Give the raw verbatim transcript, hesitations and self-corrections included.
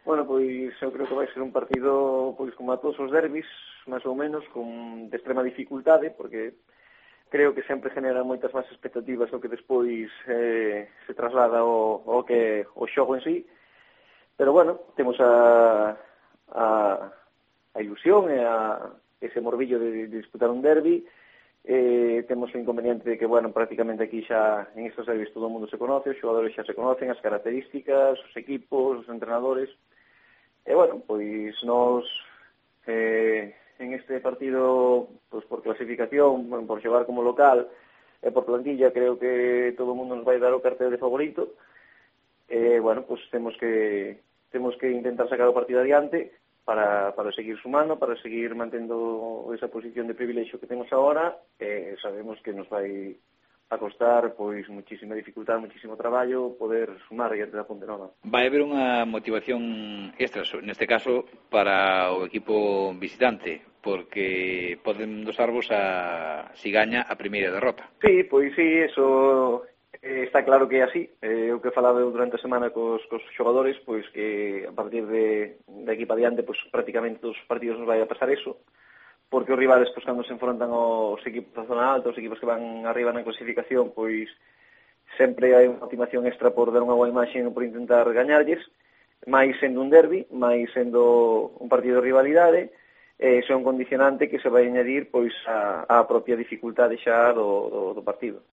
Bueno, pois eu creo que vai ser un partido pois como a todos os derbis, máis ou menos, con de extrema dificultade, porque creo que sempre genera moitas máis expectativas do que despois eh, se traslada ao, ao que o xogo en sí. Pero bueno, temos a, a, a ilusión e a, ese morbillo de, de disputar un derbi. Eh, temos o inconveniente de que, bueno, prácticamente aquí xa en estos derbis todo o mundo se conoce, os xogadores xa se conocen, as características, os equipos, os entrenadores. E, bueno, pois nos eh, en este partido, pois por clasificación, por xogar como local e por plantilla, creo que todo o mundo nos vai dar o cartel de favorito. E, bueno, pois temos que temos que intentar sacar o partido adiante para, para seguir sumando, para seguir mantendo esa posición de privilexio que temos agora. E sabemos que nos vai a costar pois muchísima dificultad, muchísimo traballo poder sumar diante da Pontenova. Vai haber unha motivación extra, neste caso, para o equipo visitante, porque poden dosarvos a si gaña a primeira derrota. Sí, pois sí, eso eh, está claro que é así. Eh, o que falaba durante a semana cos, cos xogadores, pois que a partir de, de aquí para diante, pois prácticamente todos os partidos nos vai a pasar eso, porque os rivales, pois, cando se enfrontan aos equipos da zona alta, os equipos que van arriba na clasificación, pois sempre hai unha motivación extra por dar unha boa imaxe e por intentar gañarlles, máis sendo un derbi, máis sendo un partido de rivalidade, e iso é un condicionante que se vai añadir pois a, a propia dificultade xa do, do, do partido.